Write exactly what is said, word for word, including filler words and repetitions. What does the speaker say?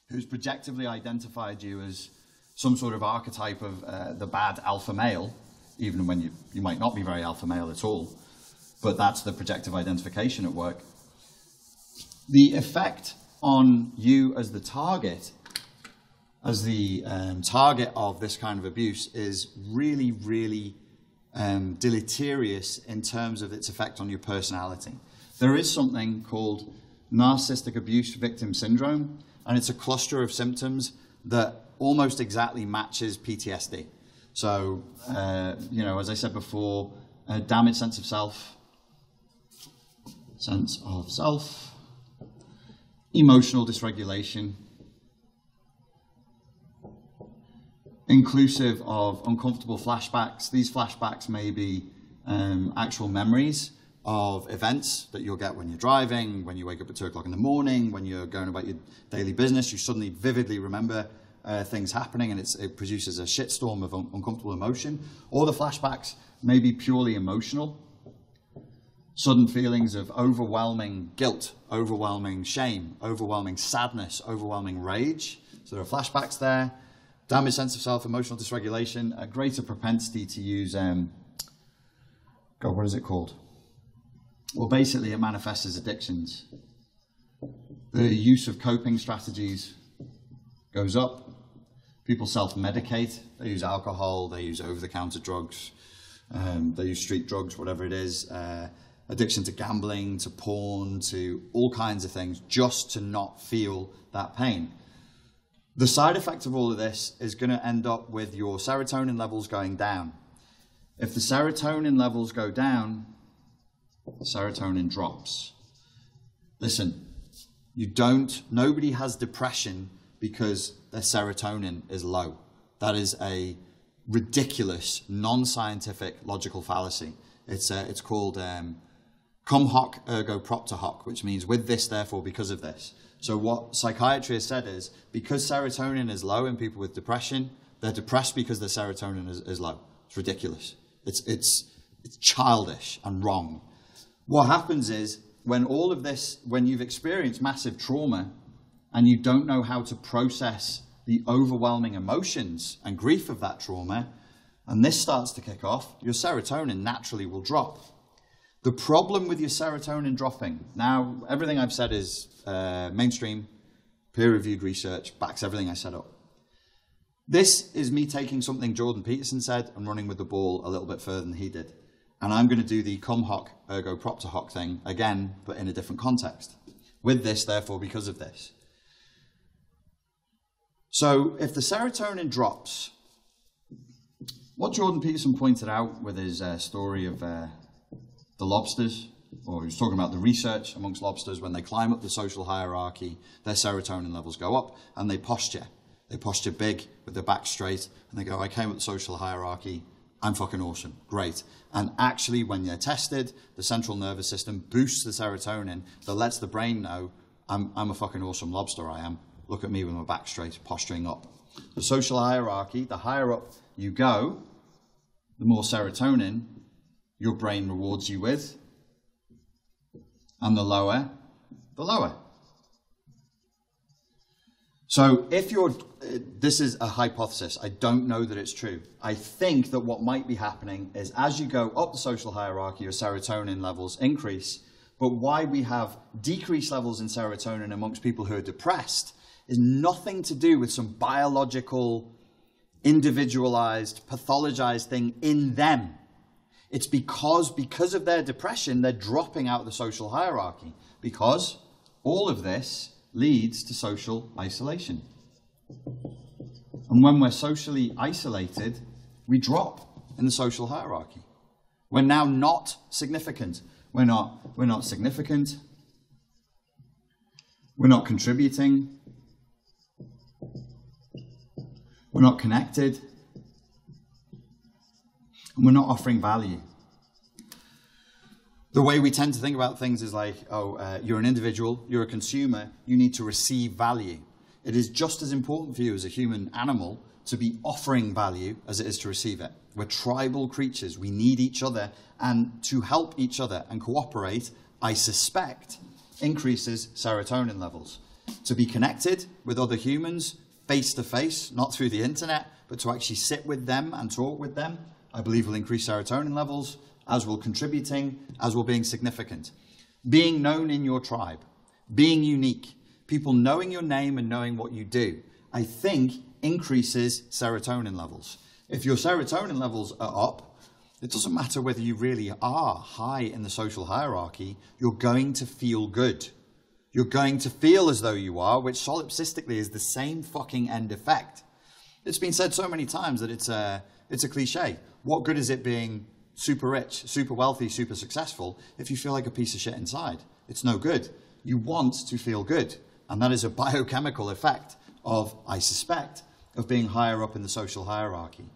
who's projectively identified you as some sort of archetype of uh, the bad alpha male, even when you, you might not be very alpha male at all, but that's the projective identification at work. The effect on you as the target, as the um, target of this kind of abuse, is really, really um, deleterious in terms of its effect on your personality. There is something called narcissistic abuse victim syndrome, and it's a cluster of symptoms that almost exactly matches P T S D. So, uh, you know, as I said before, a damaged sense of self, sense of self, emotional dysregulation, inclusive of uncomfortable flashbacks. These flashbacks may be um, actual memories of events that you'll get when you're driving, when you wake up at two o'clock in the morning, when you're going about your daily business. You suddenly vividly remember uh, things happening, and it's, it produces a shitstorm of un uncomfortable emotion. Or the flashbacks may be purely emotional. Sudden feelings of overwhelming guilt, overwhelming shame, overwhelming sadness, overwhelming rage. So there are flashbacks there. Damaged sense of self, emotional dysregulation, a greater propensity to use, um, God, what is it called? Well, basically it manifests as addictions. The use of coping strategies goes up. People self-medicate. They use alcohol, they use over-the-counter drugs, um, they use street drugs, whatever it is. Uh, addiction to gambling, to porn, to all kinds of things, just to not feel that pain. The side effect of all of this is going to end up with your serotonin levels going down. If the serotonin levels go down, serotonin drops. Listen, you don't, nobody has depression because their serotonin is low. That is a ridiculous, non-scientific logical fallacy. It's, uh, it's called um, cum hoc ergo propter hoc, which means with this, therefore, because of this. So what psychiatry has said is, because serotonin is low in people with depression, they're depressed because their serotonin is, is low. It's ridiculous. It's, it's, it's childish and wrong. What happens is, when all of this, when you've experienced massive trauma and you don't know how to process the overwhelming emotions and grief of that trauma, and this starts to kick off, your serotonin naturally will drop. The problem with your serotonin dropping, now everything I've said is uh, mainstream, peer-reviewed research, backs everything I set up. This is me taking something Jordan Peterson said and running with the ball a little bit further than he did. And I'm going to do the cum hoc ergo propter hoc thing again, but in a different context. With this, therefore, because of this. So if the serotonin drops, what Jordan Peterson pointed out with his uh, story of uh, the lobsters, or he was talking about the research amongst lobsters, when they climb up the social hierarchy, their serotonin levels go up and they posture. They posture big with their back straight and they go, I came up the social hierarchy, I'm fucking awesome, great. And actually, when they're tested, the central nervous system boosts the serotonin that lets the brain know, I'm, I'm a fucking awesome lobster, I am. Look at me with my back straight, posturing up. The social hierarchy, the higher up you go, the more serotonin your brain rewards you with, and the lower, the lower. So if you're, this is a hypothesis, I don't know that it's true. I think that what might be happening is as you go up the social hierarchy, your serotonin levels increase, but why we have decreased levels in serotonin amongst people who are depressed is nothing to do with some biological, individualized, pathologized thing in them. It's because, because of their depression, they're dropping out of the social hierarchy. Because all of this leads to social isolation. And when we're socially isolated, we drop in the social hierarchy. We're now not significant. We're not, we're not significant. We're not contributing. We're not connected. And we're not offering value. The way we tend to think about things is like, oh, uh, you're an individual, you're a consumer, you need to receive value. It is just as important for you as a human animal to be offering value as it is to receive it. We're tribal creatures, we need each other, and to help each other and cooperate, I suspect, increases serotonin levels. To be connected with other humans face to face, not through the internet, but to actually sit with them and talk with them, I believe will increase serotonin levels, as will contributing, as will being significant. Being known in your tribe, being unique, people knowing your name and knowing what you do, I think increases serotonin levels. If your serotonin levels are up, it doesn't matter whether you really are high in the social hierarchy, you're going to feel good. You're going to feel as though you are, which solipsistically is the same fucking end effect. It's been said so many times that it's a, it's a cliche. What good is it being super rich, super wealthy, super successful if you feel like a piece of shit inside? It's no good. You want to feel good. And that is a biochemical effect of, I suspect, of being higher up in the social hierarchy.